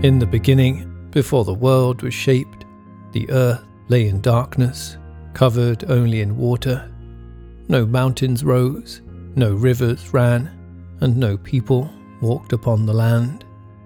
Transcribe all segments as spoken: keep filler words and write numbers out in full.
In the beginning, before the world was shaped, the earth lay in darkness, covered only in water. No mountains rose, no rivers ran, and no people walked upon the land.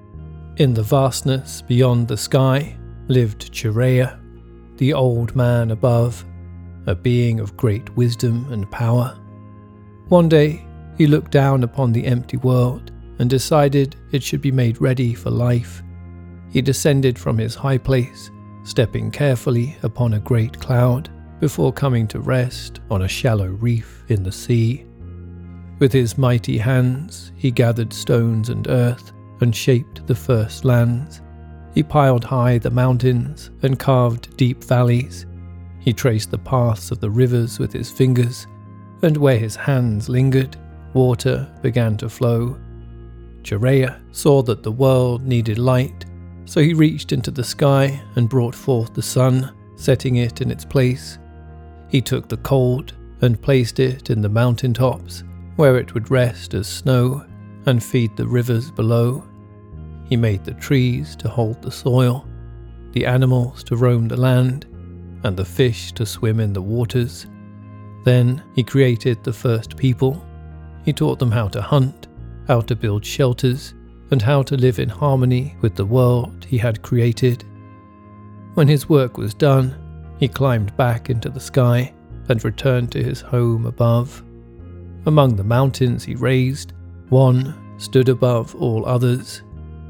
In the vastness beyond the sky lived Chireya, the old man above, a being of great wisdom and power. One day, he looked down upon the empty world and decided it should be made ready for life. He descended from his high place, stepping carefully upon a great cloud before coming to rest on a shallow reef in the sea. With his mighty hands, he gathered stones and earth and shaped the first lands. He piled high the mountains and carved deep valleys. He traced the paths of the rivers with his fingers, and where his hands lingered, water began to flow. Chireya saw that the world needed light, so he reached into the sky and brought forth the sun, setting it in its place. He took the cold and placed it in the mountain tops, where it would rest as snow and feed the rivers below. He made the trees to hold the soil, the animals to roam the land, and the fish to swim in the waters. Then he created the first people. He taught them how to hunt, how to build shelters, and how to live in harmony with the world he had created. When his work was done, he climbed back into the sky and returned to his home above. Among the mountains he raised, one stood above all others,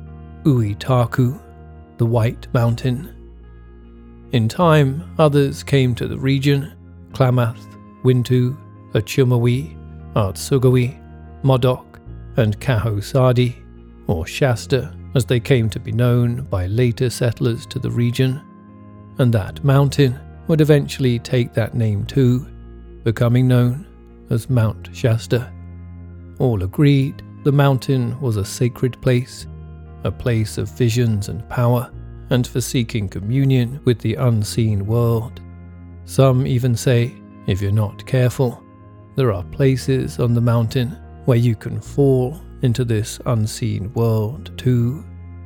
Uitako, the White Mountain. In time, others came to the region, Klamath, Wintu, Achumawi, Artsugawi, Modoc, and Kahosadi, or Shasta, as they came to be known by later settlers to the region, and that mountain would eventually take that name too, becoming known as Mount Shasta. All agreed the mountain was a sacred place, a place of visions and power, and for seeking communion with the unseen world. Some even say, if you're not careful, there are places on the mountain where you can fall into this unseen world too.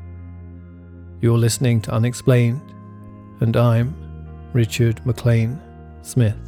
You're listening to Unexplained, and I'm Richard McLean Smith.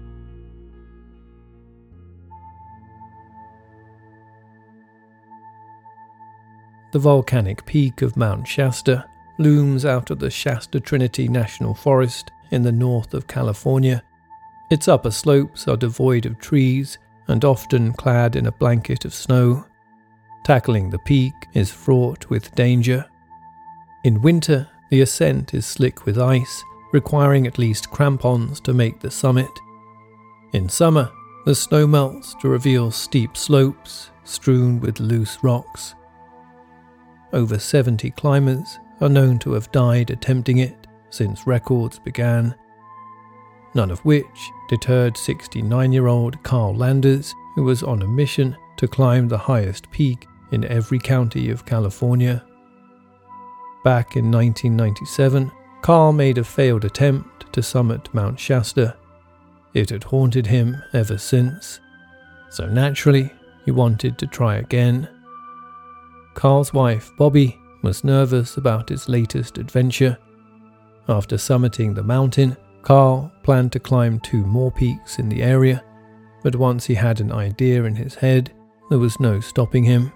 The volcanic peak of Mount Shasta looms out of the Shasta Trinity National Forest in the north of California. Its upper slopes are devoid of trees and often clad in a blanket of snow. Tackling the peak is fraught with danger. In winter, the ascent is slick with ice, requiring at least crampons to make the summit. In summer, the snow melts to reveal steep slopes strewn with loose rocks. Over seventy climbers are known to have died attempting it since records began, none of which deterred sixty-nine-year-old Carl Landers, who was on a mission to climb the highest peak in every county of California. Back in nineteen ninety-seven, Carl made a failed attempt to summit Mount Shasta. It had haunted him ever since, so naturally he wanted to try again. Carl's wife, Bobby, was nervous about his latest adventure. After summiting the mountain, Carl planned to climb two more peaks in the area, but once he had an idea in his head, there was no stopping him.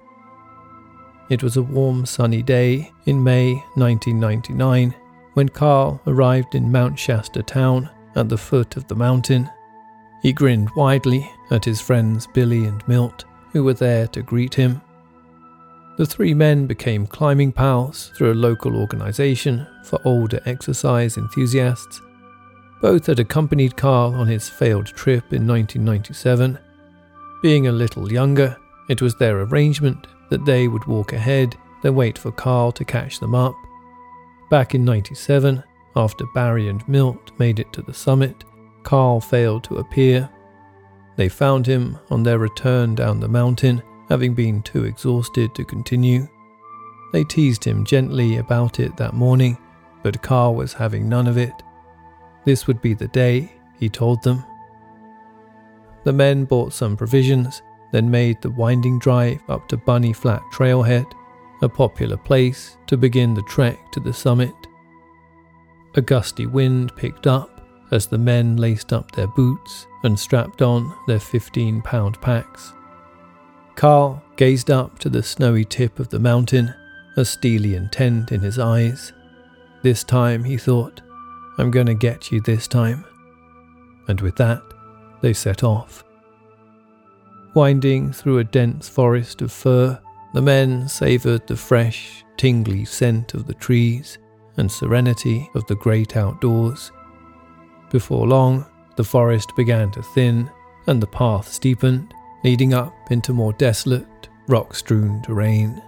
It was a warm, sunny day in May nineteen ninety-nine when Carl arrived in Mount Shasta town at the foot of the mountain. He grinned widely at his friends Billy and Milt, who were there to greet him. The three men became climbing pals through a local organization for older exercise enthusiasts. Both had accompanied Carl on his failed trip in nineteen ninety-seven. Being a little younger, it was their arrangement that they would walk ahead, then wait for Carl to catch them up. Back in ninety-seven, after Barry and Milt made it to the summit, Carl failed to appear. They found him on their return down the mountain, having been too exhausted to continue. They teased him gently about it that morning, but Carl was having none of it. This would be the day, he told them. The men bought some provisions, then made the winding drive up to Bunny Flat Trailhead, a popular place to begin the trek to the summit. A gusty wind picked up as the men laced up their boots and strapped on their fifteen-pound packs. Carl gazed up to the snowy tip of the mountain, a steely intent in his eyes. This time, he thought, I'm going to get you this time. And with that, they set off. Winding through a dense forest of fir, the men savoured the fresh, tingly scent of the trees and serenity of the great outdoors. Before long, the forest began to thin and the path steepened, leading up into more desolate, rock-strewn terrain.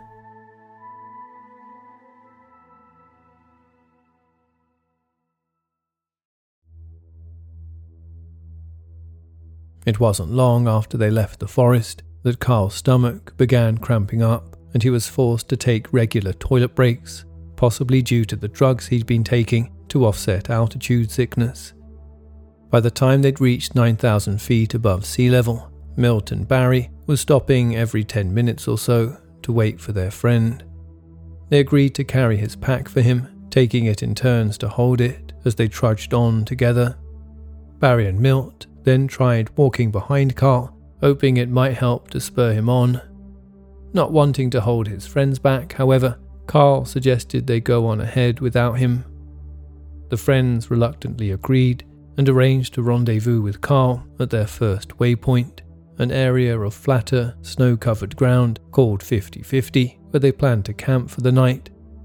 It wasn't long after they left the forest that Carl's stomach began cramping up and he was forced to take regular toilet breaks, possibly due to the drugs he'd been taking to offset altitude sickness. By the time they'd reached nine thousand feet above sea level, Milt and Barry were stopping every ten minutes or so to wait for their friend. They agreed to carry his pack for him, taking it in turns to hold it as they trudged on together. Barry and Milt then tried walking behind Carl, hoping it might help to spur him on. Not wanting to hold his friends back, however, Carl suggested they go on ahead without him. The friends reluctantly agreed and arranged to rendezvous with Carl at their first waypoint, an area of flatter, snow-covered ground called fifty fifty, where they planned to camp for the night.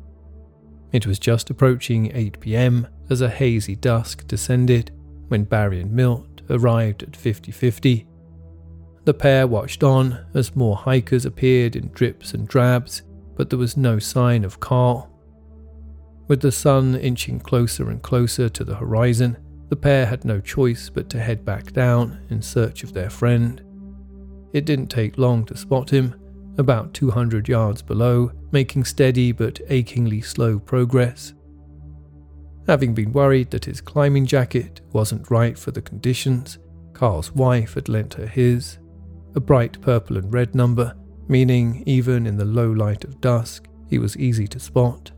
It was just approaching eight p.m. as a hazy dusk descended when Barry and Milt arrived at fifty fifty. The pair watched on as more hikers appeared in drips and drabs, but there was no sign of Carl. With the sun inching closer and closer to the horizon, the pair had no choice but to head back down in search of their friend. It didn't take long to spot him, about two hundred yards below, making steady but achingly slow progress. Having been worried that his climbing jacket wasn't right for the conditions, Carl's wife had lent her his, a bright purple and red number, meaning even in the low light of dusk, he was easy to spot.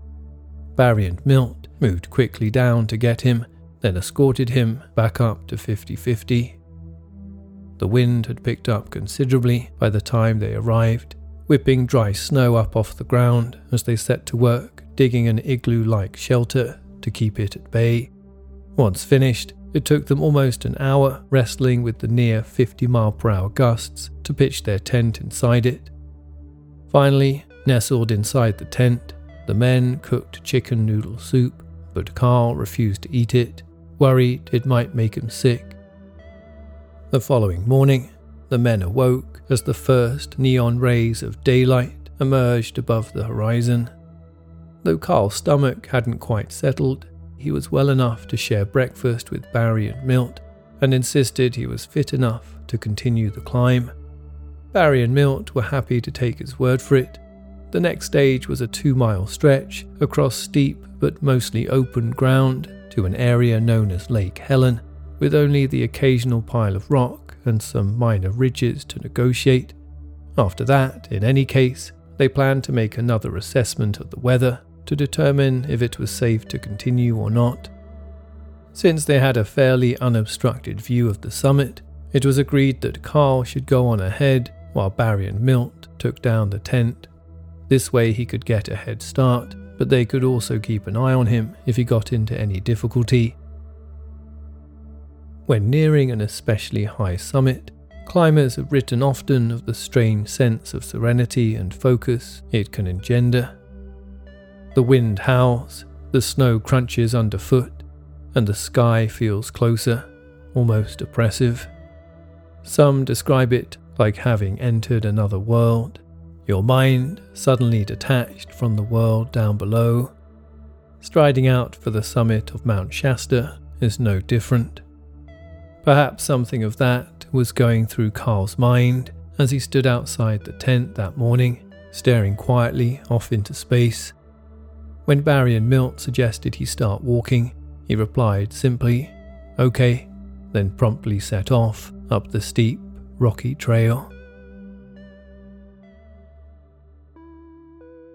Barry and Milt moved quickly down to get him, then escorted him back up to fifty fifty. The wind had picked up considerably by the time they arrived, whipping dry snow up off the ground as they set to work digging an igloo-like shelter to keep it at bay. Once finished, it took them almost an hour wrestling with the near fifty mile per hour gusts to pitch their tent inside it. Finally, nestled inside the tent, the men cooked chicken noodle soup, but Carl refused to eat it, worried it might make him sick. The following morning, the men awoke as the first neon rays of daylight emerged above the horizon. Though Carl's stomach hadn't quite settled, he was well enough to share breakfast with Barry and Milt and insisted he was fit enough to continue the climb. Barry and Milt were happy to take his word for it. The next stage was a two-mile stretch across steep but mostly open ground to an area known as Lake Helen, with only the occasional pile of rock and some minor ridges to negotiate. After that, in any case, they planned to make another assessment of the weather to determine if it was safe to continue or not. Since they had a fairly unobstructed view of the summit, it was agreed that Carl should go on ahead while Barry and Milt took down the tent. This way he could get a head start, but they could also keep an eye on him if he got into any difficulty. When nearing an especially high summit, climbers have written often of the strange sense of serenity and focus it can engender. The wind howls, the snow crunches underfoot, and the sky feels closer, almost oppressive. Some describe it like having entered another world, your mind suddenly detached from the world down below. Striding out for the summit of Mount Shasta is no different. Perhaps something of that was going through Carl's mind as he stood outside the tent that morning, staring quietly off into space. When Barry and Milt suggested he start walking, he replied simply, "Okay," then promptly set off up the steep, rocky trail.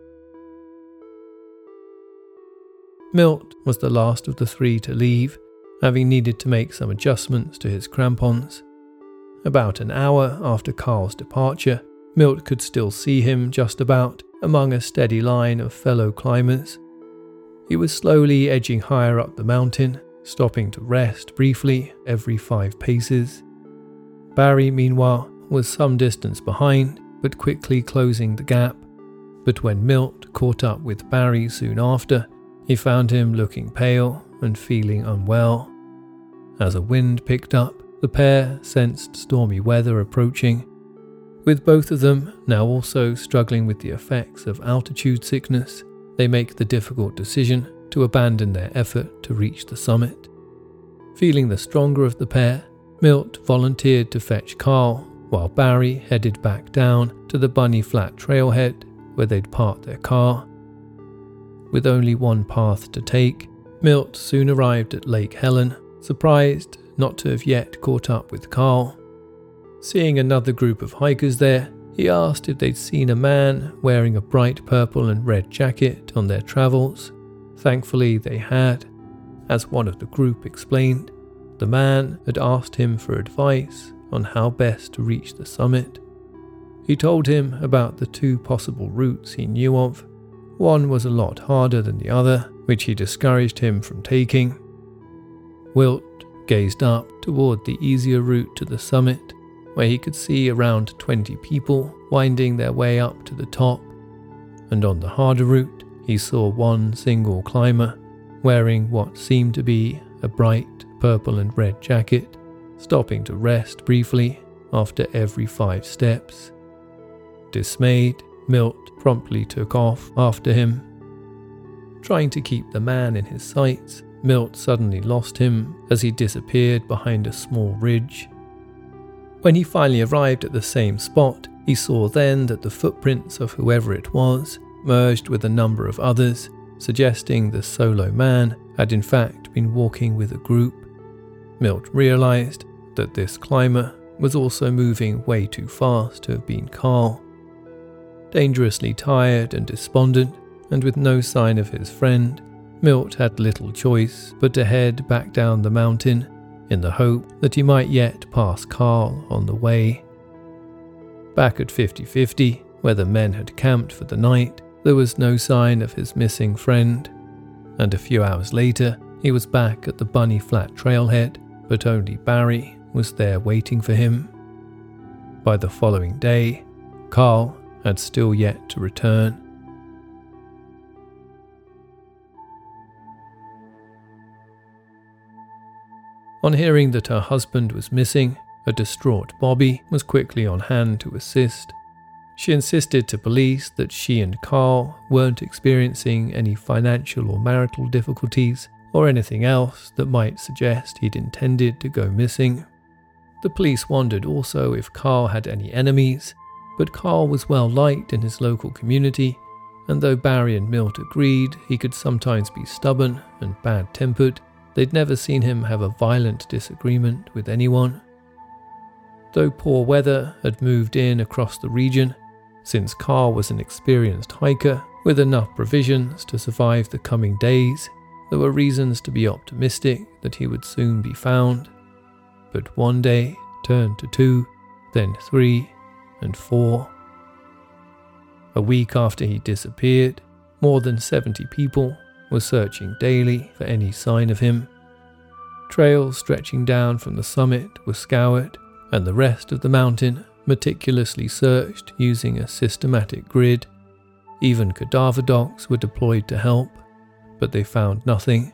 Milt was the last of the three to leave, having needed to make some adjustments to his crampons. About an hour after Carl's departure, Milt could still see him just about among a steady line of fellow climbers. He was slowly edging higher up the mountain, stopping to rest briefly every five paces. Barry, meanwhile, was some distance behind, but quickly closing the gap. But when Milt caught up with Barry soon after, he found him looking pale and feeling unwell. As a wind picked up, the pair sensed stormy weather approaching. With both of them now also struggling with the effects of altitude sickness, they make the difficult decision to abandon their effort to reach the summit. Feeling the stronger of the pair, Milt volunteered to fetch Carl, while Barry headed back down to the Bunny Flat trailhead where they'd parked their car. With only one path to take, Milt soon arrived at Lake Helen, surprised not to have yet caught up with Carl. Seeing another group of hikers there, he asked if they'd seen a man wearing a bright purple and red jacket on their travels. Thankfully they had. As one of the group explained, the man had asked him for advice on how best to reach the summit. He told him about the two possible routes he knew of. One was a lot harder than the other, which he discouraged him from taking. Milt gazed up toward the easier route to the summit, where he could see around twenty people winding their way up to the top, and on the harder route he saw one single climber wearing what seemed to be a bright purple and red jacket, stopping to rest briefly after every five steps. Dismayed, Milt promptly took off after him. Trying to keep the man in his sights, Milt suddenly lost him as he disappeared behind a small ridge. When he finally arrived at the same spot, he saw then that the footprints of whoever it was merged with a number of others, suggesting the solo man had in fact been walking with a group. Milt realized that this climber was also moving way too fast to have been Carl. Dangerously tired and despondent, and with no sign of his friend, Milt had little choice but to head back down the mountain in the hope that he might yet pass Carl on the way. Back at fifty fifty, where the men had camped for the night, there was no sign of his missing friend, and a few hours later he was back at the Bunny Flat trailhead, but only Barry was there waiting for him. By the following day, Carl had still yet to return. On hearing that her husband was missing, a distraught Bobby was quickly on hand to assist. She insisted to police that she and Carl weren't experiencing any financial or marital difficulties or anything else that might suggest he'd intended to go missing. The police wondered also if Carl had any enemies, but Carl was well liked in his local community, and though Barry and Milt agreed he could sometimes be stubborn and bad-tempered, they'd never seen him have a violent disagreement with anyone. Though poor weather had moved in across the region, since Carl was an experienced hiker with enough provisions to survive the coming days, there were reasons to be optimistic that he would soon be found. But one day turned to two, then three, and four. A week after he disappeared, more than seventy people were searching daily for any sign of him. Trails stretching down from the summit were scoured, and the rest of the mountain meticulously searched using a systematic grid. Even cadaver dogs were deployed to help, but they found nothing.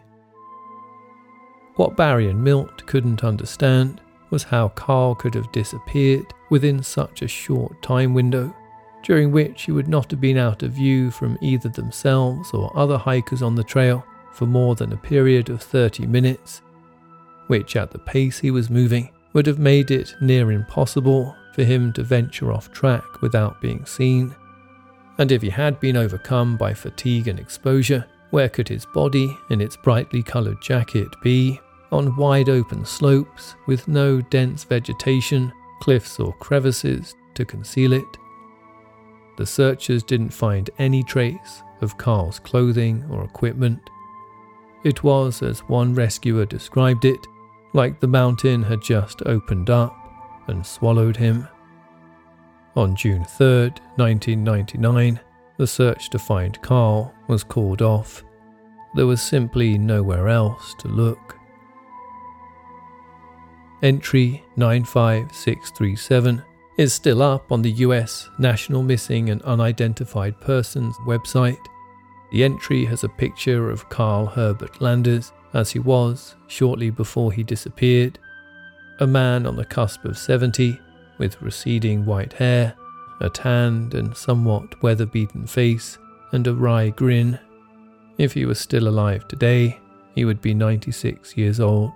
What Barry and Milt couldn't understand was how Carl could have disappeared within such a short time window, during which he would not have been out of view from either themselves or other hikers on the trail for more than a period of thirty minutes, which at the pace he was moving would have made it near impossible for him to venture off track without being seen. And if he had been overcome by fatigue and exposure, where could his body in its brightly coloured jacket be? On wide open slopes with no dense vegetation, cliffs or crevices to conceal it. The searchers didn't find any trace of Carl's clothing or equipment. It was, as one rescuer described it, like the mountain had just opened up and swallowed him. On June third, nineteen ninety-nine, the search to find Carl was called off. There was simply nowhere else to look. Entry nine five six three seven is still up on the U S National Missing and Unidentified Persons website. The entry has a picture of Carl Herbert Landers as he was shortly before he disappeared, a man on the cusp of seventy with receding white hair, a tanned and somewhat weather-beaten face, and a wry grin. If he was still alive today, he would be ninety-six years old.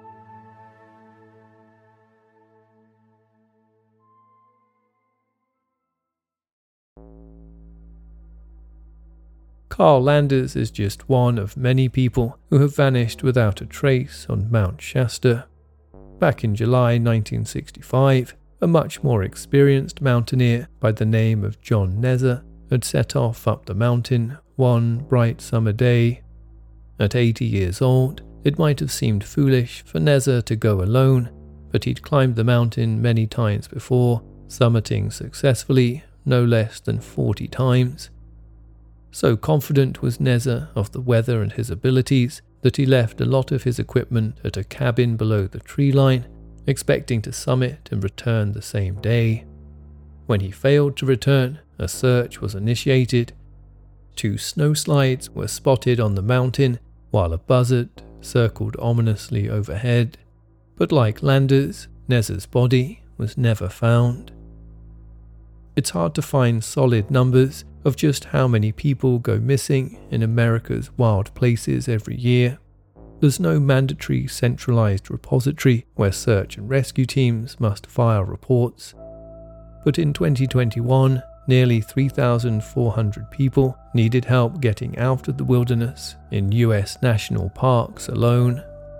Carl Landers is just one of many people who have vanished without a trace on Mount Shasta. Back in July nineteen sixty-five, a much more experienced mountaineer by the name of John Neser had set off up the mountain one bright summer day. At eighty years old, it might have seemed foolish for Neser to go alone, but he'd climbed the mountain many times before, summiting successfully no less than forty times. So confident was Neser of the weather and his abilities that he left a lot of his equipment at a cabin below the tree line, expecting to summit and return the same day. When he failed to return, a search was initiated. Two snowslides were spotted on the mountain, while a buzzard circled ominously overhead. But like Landers, Neser's body was never found. It's hard to find solid numbers of just how many people go missing in America's wild places every year. There's no mandatory centralized repository where search and rescue teams must file reports. But in twenty twenty-one, nearly three thousand four hundred people needed help getting out of the wilderness in U S national parks alone.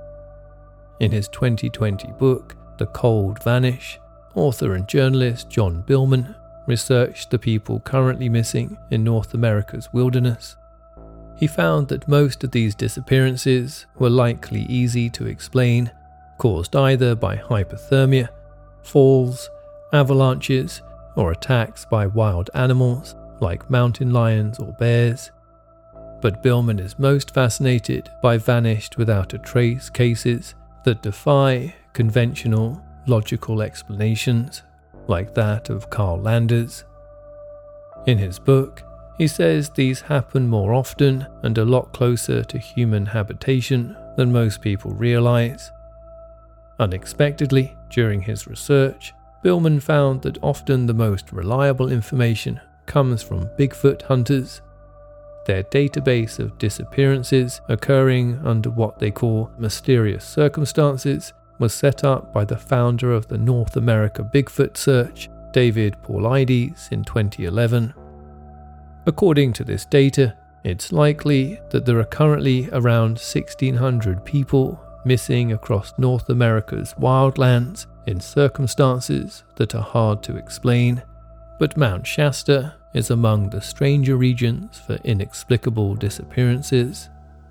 In his twenty twenty book, The Cold Vanish, author and journalist John Billman researched the people currently missing in North America's wilderness. He found that most of these disappearances were likely easy to explain, caused either by hypothermia, falls, avalanches, or attacks by wild animals like mountain lions or bears. But Billman is most fascinated by vanished without a trace cases that defy conventional, logical explanations, like that of Carl Landers. In his book, he says these happen more often and a lot closer to human habitation than most people realize. Unexpectedly, during his research, Billman found that often the most reliable information comes from Bigfoot hunters. Their database of disappearances occurring under what they call mysterious circumstances was set up by the founder of the North America Bigfoot Search, David Paulides, in twenty eleven. According to this data, it's likely that there are currently around sixteen hundred people missing across North America's wildlands in circumstances that are hard to explain, but Mount Shasta is among the stranger regions for inexplicable disappearances.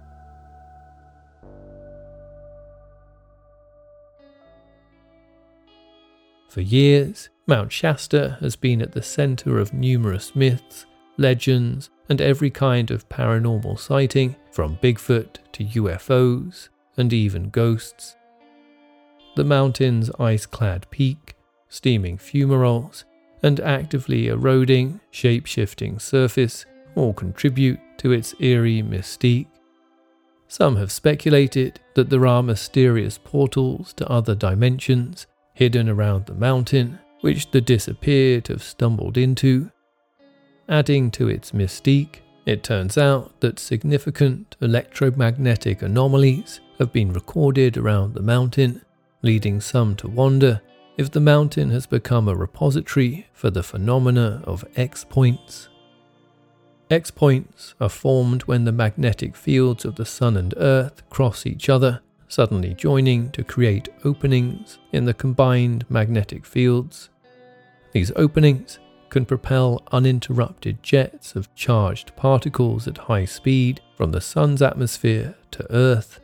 For years, Mount Shasta has been at the center of numerous myths, legends, and every kind of paranormal sighting, from Bigfoot to U F Os, and even ghosts. The mountain's ice-clad peak, steaming fumaroles, and actively eroding, shape-shifting surface all contribute to its eerie mystique. Some have speculated that there are mysterious portals to other dimensions hidden around the mountain, which the disappeared have stumbled into. Adding to its mystique, it turns out that significant electromagnetic anomalies have been recorded around the mountain, leading some to wonder if the mountain has become a repository for the phenomena of X-points. X-points are formed when the magnetic fields of the Sun and Earth cross each other, suddenly joining to create openings in the combined magnetic fields. These openings, can propel uninterrupted jets of charged particles at high speed from the Sun's atmosphere to Earth.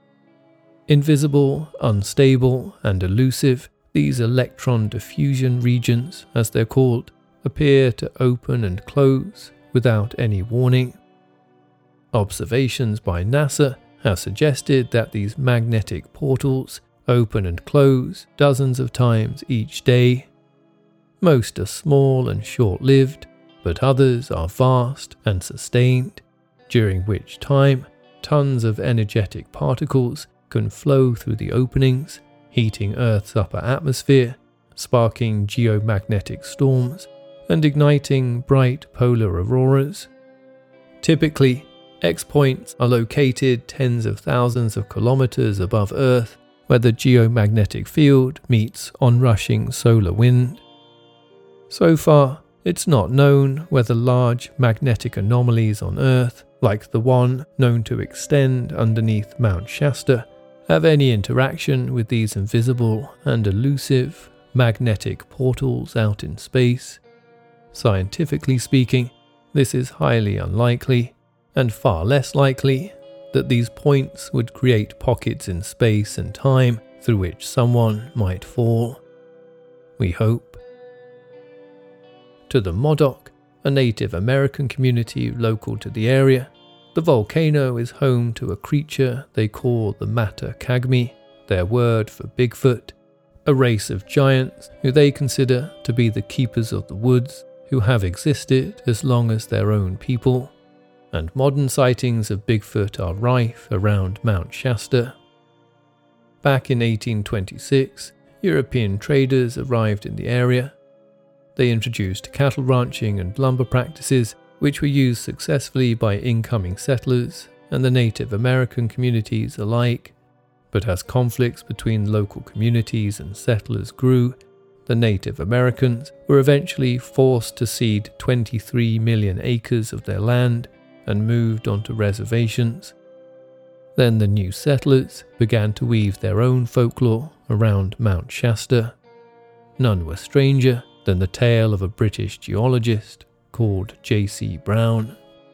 Invisible, unstable, and elusive, these electron diffusion regions, as they're called, appear to open and close without any warning. Observations by NASA have suggested that these magnetic portals open and close dozens of times each day. Most are small and short-lived, but others are vast and sustained, during which time tons of energetic particles can flow through the openings, heating Earth's upper atmosphere, sparking geomagnetic storms, and igniting bright polar auroras. Typically, X points are located tens of thousands of kilometers above Earth, where the geomagnetic field meets onrushing solar wind. So far, it's not known whether large magnetic anomalies on Earth, like the one known to extend underneath Mount Shasta, have any interaction with these invisible and elusive magnetic portals out in space. Scientifically speaking, this is highly unlikely, and far less likely that these points would create pockets in space and time through which someone might fall. We hope. To the Modoc, a Native American community local to the area, the volcano is home to a creature they call the Matakagmi, their word for Bigfoot, a race of giants who they consider to be the keepers of the woods, who have existed as long as their own people, and modern sightings of Bigfoot are rife around Mount Shasta. Back in eighteen twenty-six, European traders arrived in the area. They introduced cattle ranching and lumber practices, which were used successfully by incoming settlers and the Native American communities alike. But as conflicts between local communities and settlers grew, the Native Americans were eventually forced to cede twenty-three million acres of their land and moved onto reservations. Then the new settlers began to weave their own folklore around Mount Shasta. None were stranger than the tale of a British geologist called J C Brown.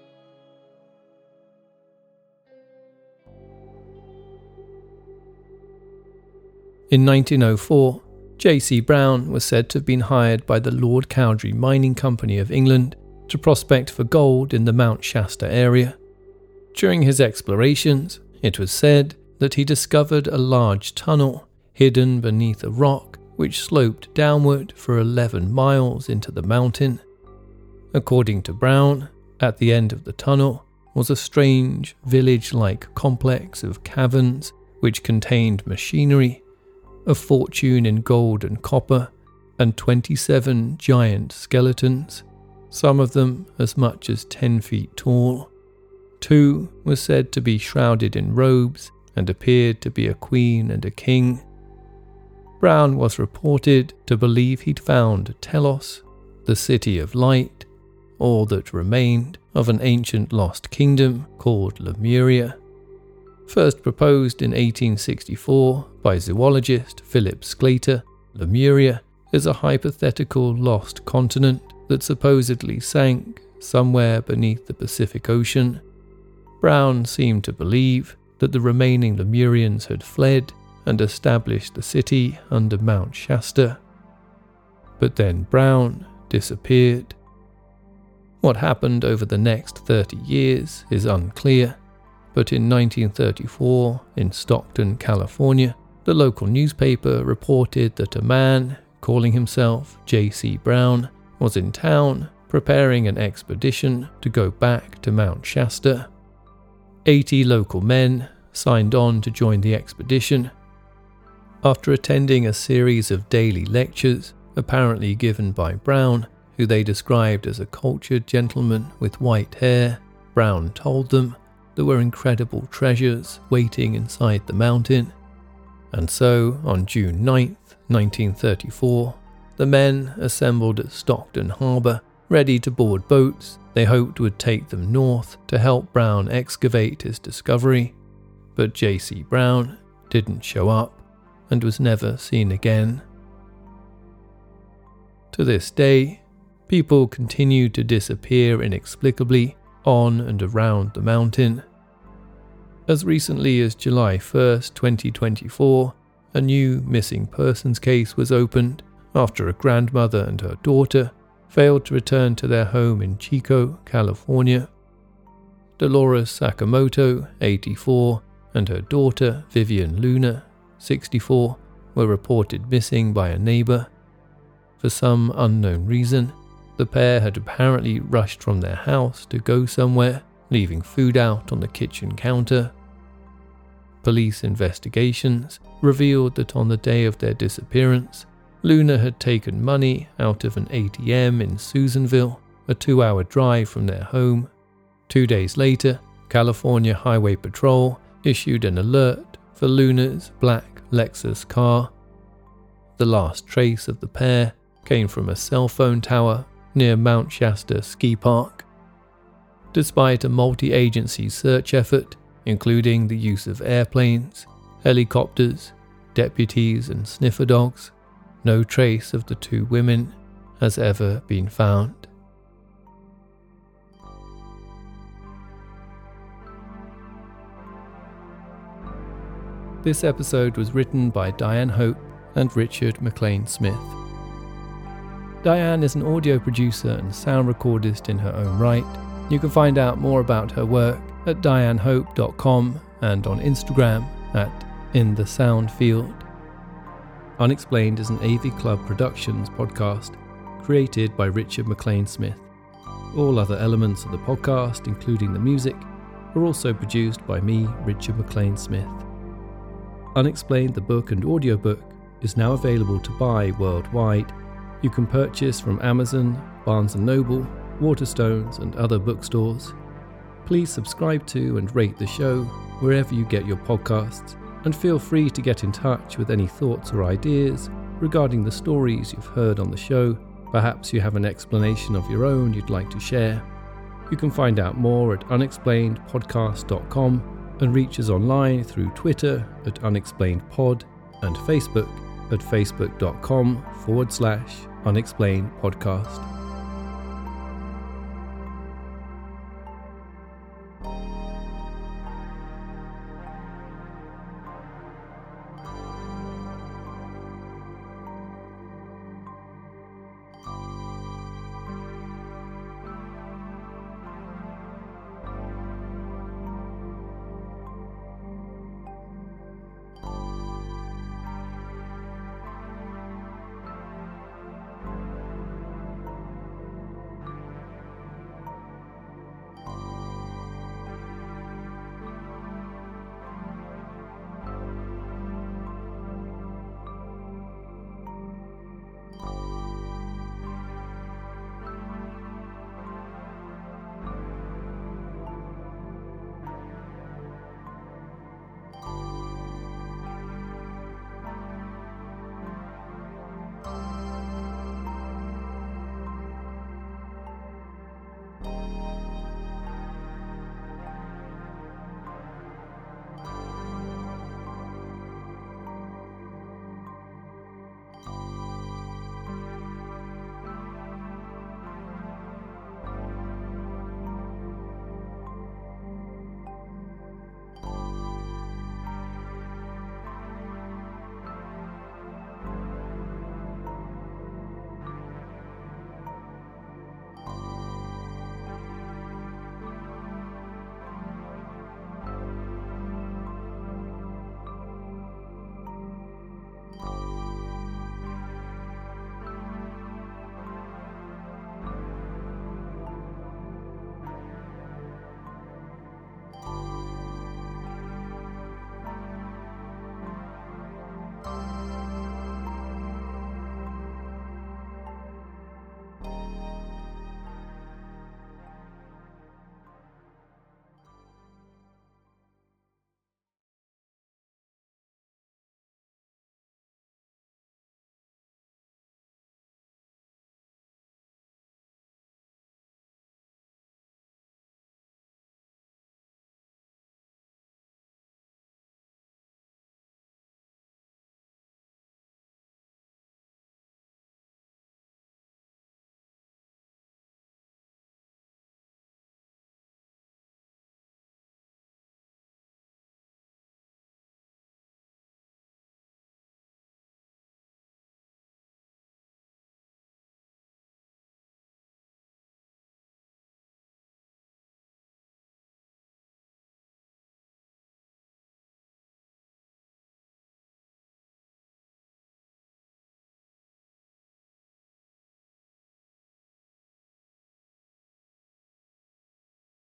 In nineteen oh four, J C Brown was said to have been hired by the Lord Cowdray Mining Company of England to prospect for gold in the Mount Shasta area. During his explorations, it was said that he discovered a large tunnel hidden beneath a rock which sloped downward for eleven miles into the mountain. According to Brown, at the end of the tunnel was a strange village-like complex of caverns which contained machinery, a fortune in gold and copper, and twenty-seven giant skeletons, some of them as much as ten feet tall. Two were said to be shrouded in robes and appeared to be a queen and a king. Brown was reported to believe he'd found Telos, the city of light, all that remained of an ancient lost kingdom called Lemuria. First proposed in eighteen sixty-four by zoologist Philip Sclater, Lemuria is a hypothetical lost continent that supposedly sank somewhere beneath the Pacific Ocean. Brown seemed to believe that the remaining Lemurians had fled and established the city under Mount Shasta. But then Brown disappeared. What happened over the next thirty years is unclear, but in nineteen thirty-four, in Stockton, California, the local newspaper reported that a man, calling himself J C Brown, was in town preparing an expedition to go back to Mount Shasta. Eighty local men signed on to join the expedition. After attending a series of daily lectures, apparently given by Brown, who they described as a cultured gentleman with white hair, Brown told them there were incredible treasures waiting inside the mountain. And so, on June ninth, nineteen thirty-four, the men assembled at Stockton Harbour, ready to board boats they hoped would take them north to help Brown excavate his discovery. But J C Brown didn't show up and was never seen again. To this day, people continued to disappear inexplicably on and around the mountain. As recently as July first, twenty twenty-four, a new missing persons case was opened after a grandmother and her daughter failed to return to their home in Chico, California. Dolores Sakamoto, eighty-four, and her daughter Vivian Luna, sixty-four, were reported missing by a neighbor. For some unknown reason, the pair had apparently rushed from their house to go somewhere, leaving food out on the kitchen counter. Police investigations revealed that on the day of their disappearance, Luna had taken money out of an A T M in Susanville, a two-hour drive from their home. Two days later, California Highway Patrol issued an alert for Luna's black Lexus car. The last trace of the pair came from a cell phone tower near Mount Shasta Ski Park. Despite a multi-agency search effort, including the use of airplanes, helicopters, deputies and sniffer dogs, no trace of the two women has ever been found. This episode was written by Diane Hope and Richard McLean Smith. Diane is an audio producer and sound recordist in her own right. You can find out more about her work at diane hope dot com and on Instagram at In The Sound Field. Unexplained is an A V Club Productions podcast created by Richard McLean Smith. All other elements of the podcast, including the music, are also produced by me, Richard McLean Smith. Unexplained, the book and audiobook, is now available to buy worldwide. You can purchase from Amazon, Barnes and Noble, Waterstones and other bookstores. Please subscribe to and rate the show wherever you get your podcasts, and feel free to get in touch with any thoughts or ideas regarding the stories you've heard on the show. Perhaps you have an explanation of your own you'd like to share. You can find out more at unexplained podcast dot com and reach us online through Twitter at unexplainedpod and Facebook at facebook dot com forward slash unexplained podcast.